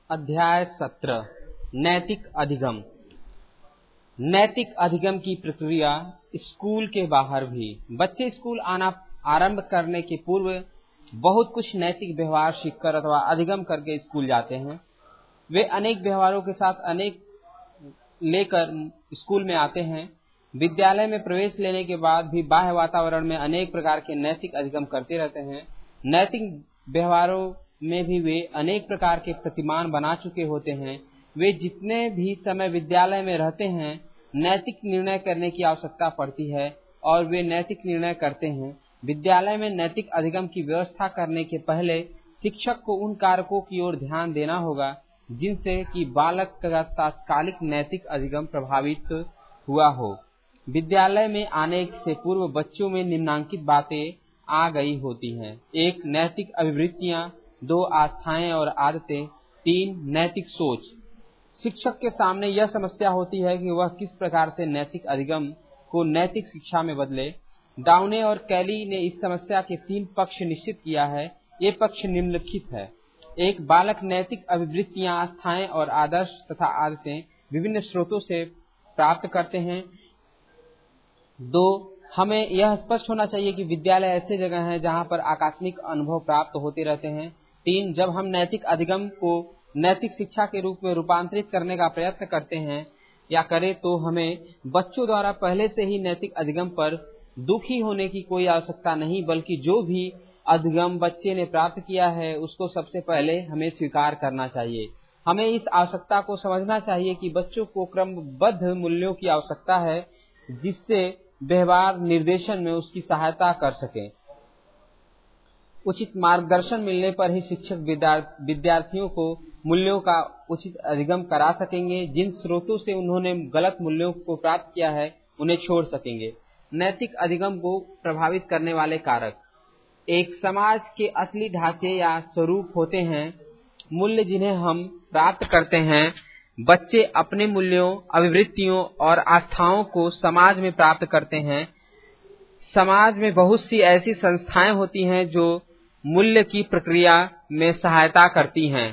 अध्याय 17 नैतिक अधिगम। नैतिक अधिगम की प्रक्रिया स्कूल के बाहर भी। बच्चे स्कूल आना आरंभ करने के पूर्व बहुत कुछ नैतिक व्यवहार सीखकर अथवा अधिगम करके स्कूल जाते हैं। वे अनेक व्यवहारों के साथ अनेक लेकर स्कूल में आते हैं। विद्यालय में प्रवेश लेने के बाद भी बाह्य वातावरण में अनेक प्रकार के नैतिक अधिगम करते रहते हैं। नैतिक व्यवहारों में भी वे अनेक प्रकार के प्रतिमान बना चुके होते हैं। वे जितने भी समय विद्यालय में रहते हैं, नैतिक निर्णय करने की आवश्यकता पड़ती है और वे नैतिक निर्णय करते हैं। विद्यालय में नैतिक अधिगम की व्यवस्था करने के पहले शिक्षक को उन कारकों की ओर ध्यान देना होगा जिनसे कि बालक का तात्कालिक नैतिक अधिगम प्रभावित हुआ हो। विद्यालय में आने से पूर्व बच्चों में निम्नलिखित बातें आ गई होती हैं। 1. नैतिक अभिवृत्तियां। 2. आस्थाएं और आदतें। 3. नैतिक सोच। शिक्षक के सामने यह समस्या होती है कि वह किस प्रकार से नैतिक अधिगम को नैतिक शिक्षा में बदले। डाउने और कैली ने इस समस्या के 3 पक्ष निश्चित किया है। ये पक्ष निम्नलिखित है। 1. बालक नैतिक अभिवृत्तियां, आस्थाएं और आदर्श तथा आदतें विभिन्न स्रोतों से प्राप्त करते हैं। 2. हमें यह स्पष्ट होना चाहिए कि विद्यालय ऐसी जगह है जहां पर आकस्मिक अनुभव प्राप्त होते रहते हैं। 3. जब हम नैतिक अधिगम को नैतिक शिक्षा के रूप में रूपांतरित करने का प्रयत्न करते हैं या करें तो हमें बच्चों द्वारा पहले से ही नैतिक अधिगम पर दुखी होने की कोई आवश्यकता नहीं, बल्कि जो भी अधिगम बच्चे ने प्राप्त किया है उसको सबसे पहले हमें स्वीकार करना चाहिए। हमें इस आवश्यकता को समझना चाहिए कि बच्चों को क्रमबद्ध मूल्यों की आवश्यकता है जिससे व्यवहार निर्देशन में उसकी सहायता कर सके। उचित मार्गदर्शन मिलने पर ही शिक्षक विद्यार्थियों को मूल्यों का उचित अधिगम करा सकेंगे। जिन स्रोतों से उन्होंने गलत मूल्यों को प्राप्त किया है उन्हें छोड़ सकेंगे। नैतिक अधिगम को प्रभावित करने वाले कारक। एक समाज के असली ढांचे या स्वरूप होते हैं। मूल्य जिन्हें हम प्राप्त करते हैं। बच्चे अपने मूल्यों, अभिवृत्तियों और आस्थाओं को समाज में प्राप्त करते हैं। समाज में बहुत सी ऐसी संस्थाएं होती हैं जो मूल्य की प्रक्रिया में सहायता करती हैं।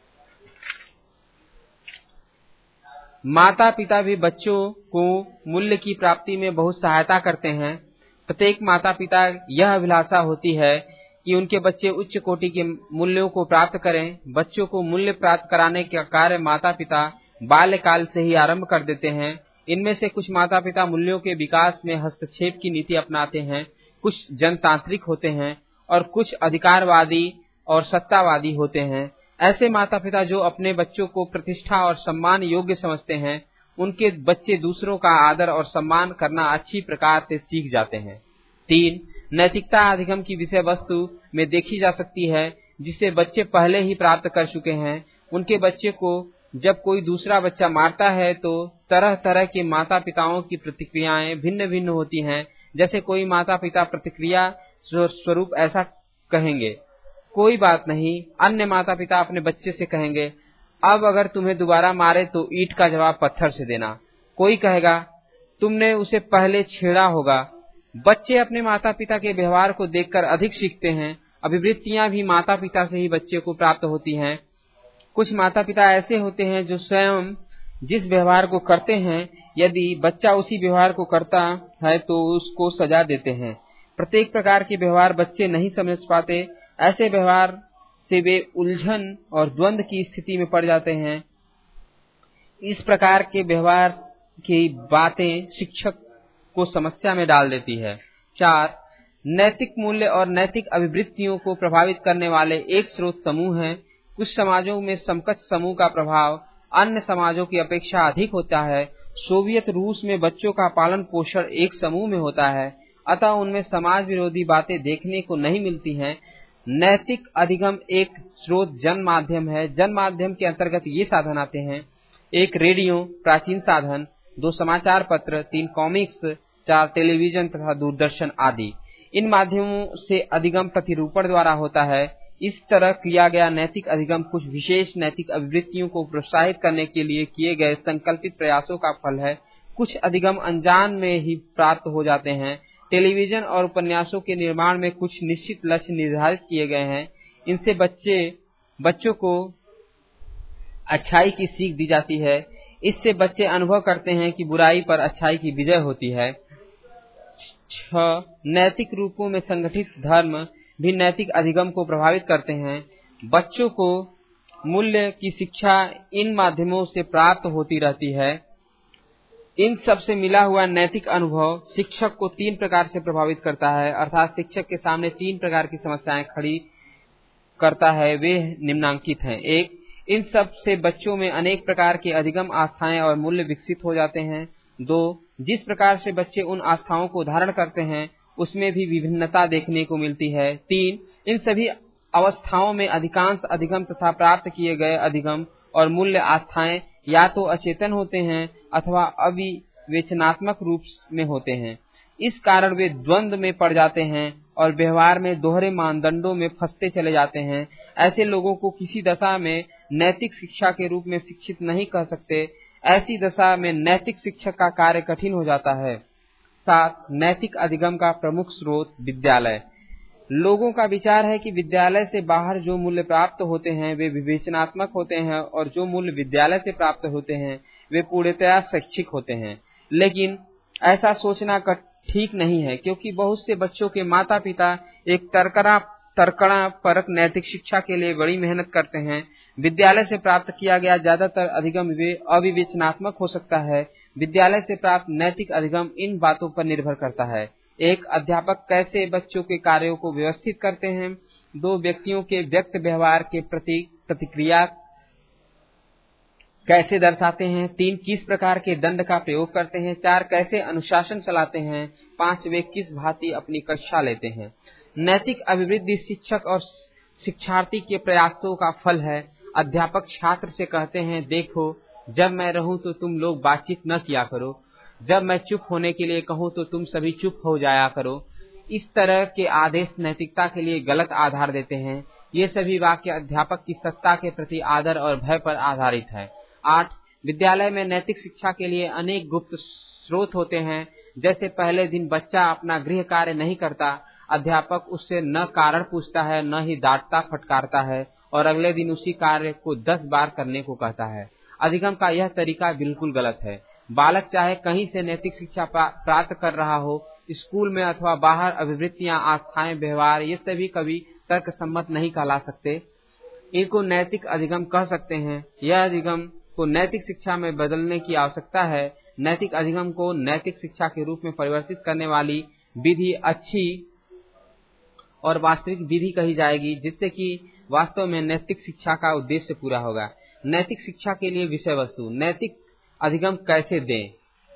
माता पिता भी बच्चों को मूल्य की प्राप्ति में बहुत सहायता करते हैं। प्रत्येक माता पिता यह अभिलाषा होती है कि उनके बच्चे उच्च कोटि के मूल्यों को प्राप्त करें। बच्चों को मूल्य प्राप्त कराने का कार्य माता पिता बाल्यकाल से ही आरंभ कर देते हैं। इनमें से कुछ माता पिता मूल्यों के विकास में हस्तक्षेप की नीति अपनाते हैं, कुछ जनतांत्रिक होते हैं और कुछ अधिकारवादी और सत्तावादी होते हैं। ऐसे माता पिता जो अपने बच्चों को प्रतिष्ठा और सम्मान योग्य समझते हैं, उनके बच्चे दूसरों का आदर और सम्मान करना अच्छी प्रकार से सीख जाते हैं। 3. नैतिकता अधिगम की विषय वस्तु में देखी जा सकती है जिसे बच्चे पहले ही प्राप्त कर चुके हैं। उनके बच्चे को जब कोई दूसरा बच्चा मारता है तो तरह तरह के माता पिताओं की प्रतिक्रियाएं भिन्न भिन्न होती हैं। जैसे कोई माता पिता प्रतिक्रिया स्वरूप ऐसा कहेंगे, कोई बात नहीं। अन्य माता पिता अपने बच्चे से कहेंगे, अब अगर तुम्हें दोबारा मारे तो ईंट का जवाब पत्थर से देना। कोई कहेगा, तुमने उसे पहले छेड़ा होगा। बच्चे अपने माता पिता के व्यवहार को देखकर अधिक सीखते हैं। अभिवृत्तियां भी माता पिता से ही बच्चे को प्राप्त होती हैं। कुछ माता पिता ऐसे होते हैं जो स्वयं जिस व्यवहार को करते हैं, यदि बच्चा उसी व्यवहार को करता है तो उसको सजा देते हैं। प्रत्येक प्रकार के व्यवहार बच्चे नहीं समझ पाते। ऐसे व्यवहार से वे उलझन और द्वंद्व की स्थिति में पड़ जाते हैं। इस प्रकार के व्यवहार की बातें शिक्षक को समस्या में डाल देती है। 4. नैतिक मूल्य और नैतिक अभिवृत्तियों को प्रभावित करने वाले एक स्रोत समूह हैं। कुछ समाजों में समकक्ष समूह का प्रभाव अन्य समाजों की अपेक्षा अधिक होता है। सोवियत रूस में बच्चों का पालन पोषण एक समूह में होता है, अतः उनमें समाज विरोधी बातें देखने को नहीं मिलती हैं। नैतिक अधिगम एक स्रोत जन माध्यम है। जन माध्यम के अंतर्गत ये साधन आते हैं: 1. रेडियो, प्राचीन साधन। 2. समाचार पत्र। 3. कॉमिक्स। 4. टेलीविजन तथा दूरदर्शन आदि। इन माध्यमों से अधिगम प्रतिरूपण द्वारा होता है। इस तरह किया गया नैतिक अधिगम कुछ विशेष नैतिक अभिवृत्तियों को प्रोत्साहित करने के लिए किए गए संकल्पित प्रयासों का फल है। कुछ अधिगम अनजान में ही प्राप्त हो जाते हैं। टेलीविजन और उपन्यासों के निर्माण में कुछ निश्चित लक्ष्य निर्धारित किए गए हैं। इनसे बच्चों को अच्छाई की सीख दी जाती है। इससे बच्चे अनुभव करते हैं कि बुराई पर अच्छाई की विजय होती है। 6. नैतिक रूपों में संगठित धर्म भी नैतिक अधिगम को प्रभावित करते हैं। बच्चों को मूल्य की शिक्षा इन माध्यमों से प्राप्त होती रहती है। इन सब से मिला हुआ नैतिक अनुभव शिक्षक को 3 प्रकार से प्रभावित करता है, अर्थात शिक्षक के सामने 3 प्रकार की समस्याएं खड़ी करता है। वे निम्नांकित हैं। 1. इन सब से बच्चों में अनेक प्रकार के अधिगम आस्थाएं और मूल्य विकसित हो जाते हैं। 2. जिस प्रकार से बच्चे उन आस्थाओं को धारण करते हैं उसमें भी विभिन्नता देखने को मिलती है। 3. इन सभी अवस्थाओं में अधिकांश अधिगम तथा प्राप्त किए गए अधिगम और मूल्य आस्थाएं या तो अचेतन होते हैं अथवा अविवेचनात्मक रूप में होते हैं। इस कारण वे द्वंद्व में पड़ जाते हैं और व्यवहार में दोहरे मानदंडों में फंसते चले जाते हैं। ऐसे लोगों को किसी दशा में नैतिक शिक्षा के रूप में शिक्षित नहीं कह सकते। ऐसी दशा में नैतिक शिक्षक का कार्य कठिन हो जाता है। 7. नैतिक अधिगम का प्रमुख स्रोत विद्यालय। लोगों का विचार है कि विद्यालय से बाहर जो मूल्य प्राप्त होते हैं वे विवेचनात्मक होते हैं और जो मूल्य विद्यालय से प्राप्त होते हैं वे पूर्णतया शैक्षिक होते हैं। लेकिन ऐसा सोचना ठीक नहीं है, क्योंकि बहुत से बच्चों के माता पिता एक तर्कणा परक नैतिक शिक्षा के लिए बड़ी मेहनत करते हैं। विद्यालय से प्राप्त किया गया ज्यादातर अधिगम अविवेचनात्मक हो सकता है। विद्यालय से प्राप्त नैतिक अधिगम इन बातों पर निर्भर करता है। 1. अध्यापक कैसे बच्चों के कार्यों को व्यवस्थित करते हैं। 2. व्यक्तियों के व्यक्त व्यवहार के प्रति प्रतिक्रिया कैसे दर्शाते हैं। 3. किस प्रकार के दंड का प्रयोग करते हैं। 4. कैसे अनुशासन चलाते हैं। 5. वे किस भांति अपनी कक्षा लेते हैं। नैतिक अभिवृद्धि शिक्षक और शिक्षार्थी के प्रयासों का फल है। अध्यापक छात्र से कहते हैं, देखो, जब मैं रहूं तो तुम लोग बातचीत न किया करो, जब मैं चुप होने के लिए कहूं तो तुम सभी चुप हो जाया करो। इस तरह के आदेश नैतिकता के लिए गलत आधार देते हैं। ये सभी वाक्य अध्यापक की सत्ता के प्रति आदर और भय पर आधारित है। 8. विद्यालय में नैतिक शिक्षा के लिए अनेक गुप्त स्रोत होते हैं। जैसे पहले दिन बच्चा अपना गृह कार्य नहीं करता, अध्यापक उससे न कारण पूछता है, न ही डांटता फटकारता है और अगले दिन उसी कार्य को 10 बार करने को कहता है। अधिगम का यह तरीका बिल्कुल गलत है। बालक चाहे कहीं से नैतिक शिक्षा प्राप्त कर रहा हो, स्कूल में अथवा बाहर, अभिवृत्तियां, आस्थाएं, व्यवहार, ये सभी कभी तर्क सम्मत नहीं कहला सकते। इनको नैतिक अधिगम कह सकते हैं। यह अधिगम को नैतिक शिक्षा में बदलने की आवश्यकता है। नैतिक अधिगम को नैतिक शिक्षा के रूप में परिवर्तित करने वाली विधि अच्छी और वास्तविक विधि कही जाएगी, जिससे कि वास्तव में नैतिक शिक्षा का उद्देश्य पूरा होगा। नैतिक शिक्षा के लिए विषय वस्तु। नैतिक अधिगम कैसे दें।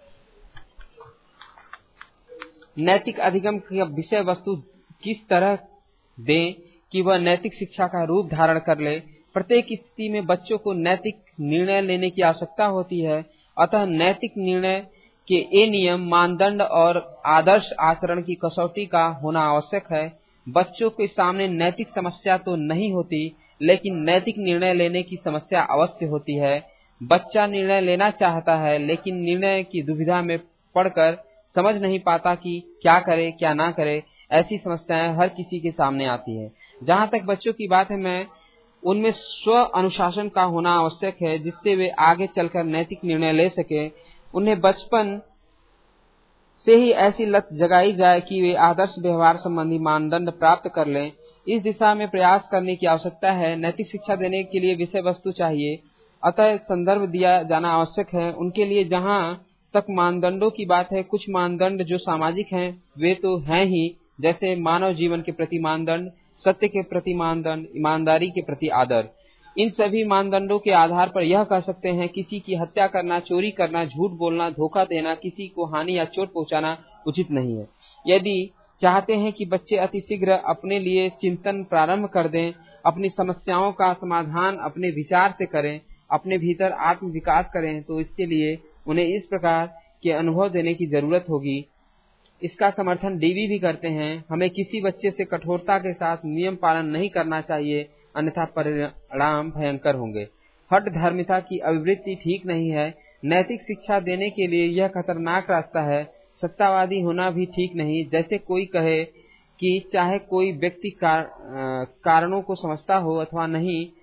नैतिक अधिगम की विषय वस्तु किस तरह दें कि वह नैतिक शिक्षा का रूप धारण कर ले। प्रत्येक स्थिति में बच्चों को नैतिक निर्णय लेने की आवश्यकता होती है। अतः नैतिक निर्णय के ये नियम, मानदंड और आदर्श आचरण की कसौटी का होना आवश्यक है। बच्चों के सामने नैतिक समस्या तो नहीं होती, लेकिन नैतिक निर्णय लेने की समस्या अवश्य होती है। बच्चा निर्णय लेना चाहता है, लेकिन निर्णय की दुविधा में पड़कर समझ नहीं पाता कि क्या करे क्या ना करे। ऐसी समस्याएं हर किसी के सामने आती है। जहां तक बच्चों की बात है, मैं उनमें स्व अनुशासन का होना आवश्यक है, जिससे वे आगे चलकर नैतिक निर्णय ले सके। उन्हें बचपन से ही ऐसी लत जगाई जाए कि वे आदर्श व्यवहार संबंधी मानदंड प्राप्त कर लें। इस दिशा में प्रयास करने की आवश्यकता है। नैतिक शिक्षा देने के लिए विषय वस्तु चाहिए, अतः संदर्भ दिया जाना आवश्यक है। उनके लिए जहां तक मानदंडों की बात है, कुछ मानदंड जो सामाजिक हैं वे तो हैं ही, जैसे मानव जीवन के प्रति मानदंड, सत्य के प्रति मानदंड, ईमानदारी के प्रति आदर। इन सभी मानदंडों के आधार पर यह कह सकते हैं, किसी की हत्या करना, चोरी करना, झूठ बोलना, धोखा देना, किसी को हानि या चोट पहुंचाना उचित नहीं है। यदि चाहते हैं कि बच्चे अतिशीघ्र अपने लिए चिंतन प्रारंभ कर दें, अपनी समस्याओं का समाधान अपने विचार से करें, अपने भीतर आत्म विकास करें, तो इसके लिए उन्हें इस प्रकार के अनुभव देने की जरूरत होगी। इसका समर्थन डीवी भी करते हैं। हमें किसी बच्चे से कठोरता के साथ नियम पालन नहीं करना चाहिए, अन्यथा परिणाम भयंकर होंगे। हठ धर्मिता की अभिवृत्ति ठीक नहीं है। नैतिक शिक्षा देने के लिए यह खतरनाक रास्ता है। सत्तावादी होना भी ठीक नहीं। जैसे कोई कहे कि चाहे कोई व्यक्ति कारणों को समझता हो अथवा नहीं,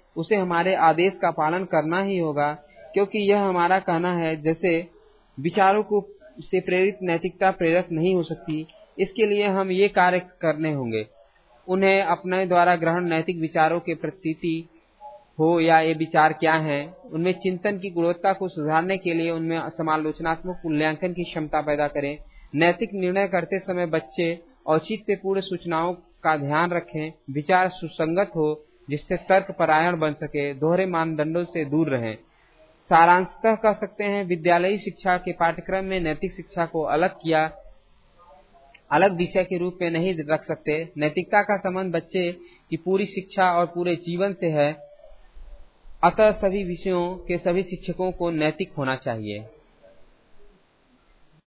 उसे हमारे आदेश का पालन करना ही होगा, क्योंकि यह हमारा कहना है। जैसे विचारों को से प्रेरित नैतिकता प्रेरक नहीं हो सकती, इसके लिए हम ये कार्य करने होंगे। उन्हें अपने द्वारा ग्रहण नैतिक विचारों के प्रतीति हो या ये विचार क्या हैं, उनमें चिंतन की गुणवत्ता को सुधारने के लिए उनमें समालोचनात्मक मूल्यांकन की क्षमता पैदा करें। नैतिक निर्णय करते समय बच्चे औचित्यपूर्ण सूचनाओं का ध्यान रखें, विचार सुसंगत हो जिससे तर्क परायण बन सके, दोहरे मानदंडों से दूर रहें। सारांशतः कह सकते हैं, विद्यालयी शिक्षा के पाठ्यक्रम में नैतिक शिक्षा को अलग विषय के रूप में नहीं रख सकते। नैतिकता का संबंध बच्चे की पूरी शिक्षा और पूरे जीवन से है, अतः सभी विषयों के सभी शिक्षकों को नैतिक होना चाहिए।